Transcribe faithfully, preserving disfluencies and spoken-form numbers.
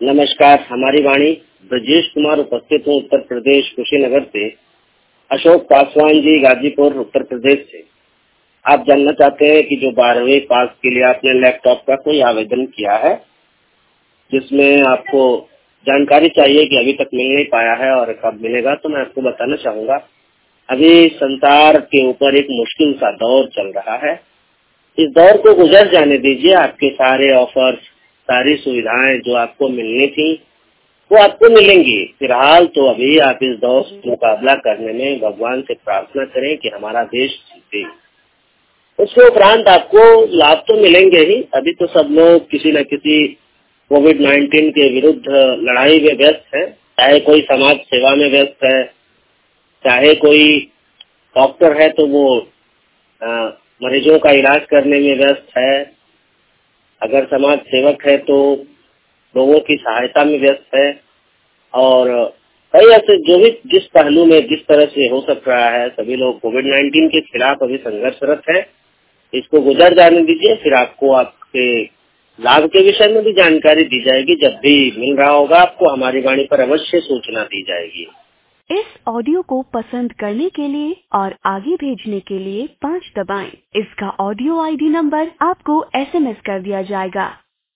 नमस्कार। हमारी वाणी ब्रजेश कुमार उपस्थित हूँ उत्तर प्रदेश कुशीनगर से। अशोक पासवान जी गाजीपुर उत्तर प्रदेश से। आप जानना चाहते हैं कि जो बारहवीं पास के लिए आपने लैपटॉप का कोई आवेदन किया है, जिसमें आपको जानकारी चाहिए कि अभी तक मिल नहीं पाया है और कब मिलेगा, तो मैं आपको बताना चाहूँगा। अभी संसार के ऊपर एक मुश्किल सा दौर चल रहा है। इस दौर को गुजर जाने दीजिए। आपके सारे ऑफर्स, सारी सुविधाएं जो आपको मिलनी थी वो आपको मिलेंगी। फिलहाल तो अभी आप इस दौर से मुकाबला करने में भगवान से प्रार्थना करें कि हमारा देश जीते। उसके उपरांत आपको लाभ तो मिलेंगे ही। अभी तो सब लोग किसी न किसी कोविड नाइन्टीन के विरुद्ध लड़ाई में व्यस्त है। चाहे कोई समाज सेवा में व्यस्त है, चाहे कोई डॉक्टर है तो वो आ, मरीजों का इलाज करने में व्यस्त है, अगर समाज सेवक है तो लोगों की सहायता में व्यस्त है, और कई ऐसे जो भी जिस पहलू में जिस तरह से हो सक रहा है, सभी लोग कोविड नाइन्टीन के खिलाफ अभी संघर्षरत है। इसको गुजर जाने दीजिए, फिर आपको आपके लाभ के विषय में भी जानकारी दी जाएगी। जब भी मिल रहा होगा आपको हमारी वाणी पर अवश्य सूचना दी जाएगी। इस ऑडियो को पसंद करने के लिए और आगे भेजने के लिए पाँच दबाएं। इसका ऑडियो आईडी नंबर आपको एसएमएस कर दिया जाएगा।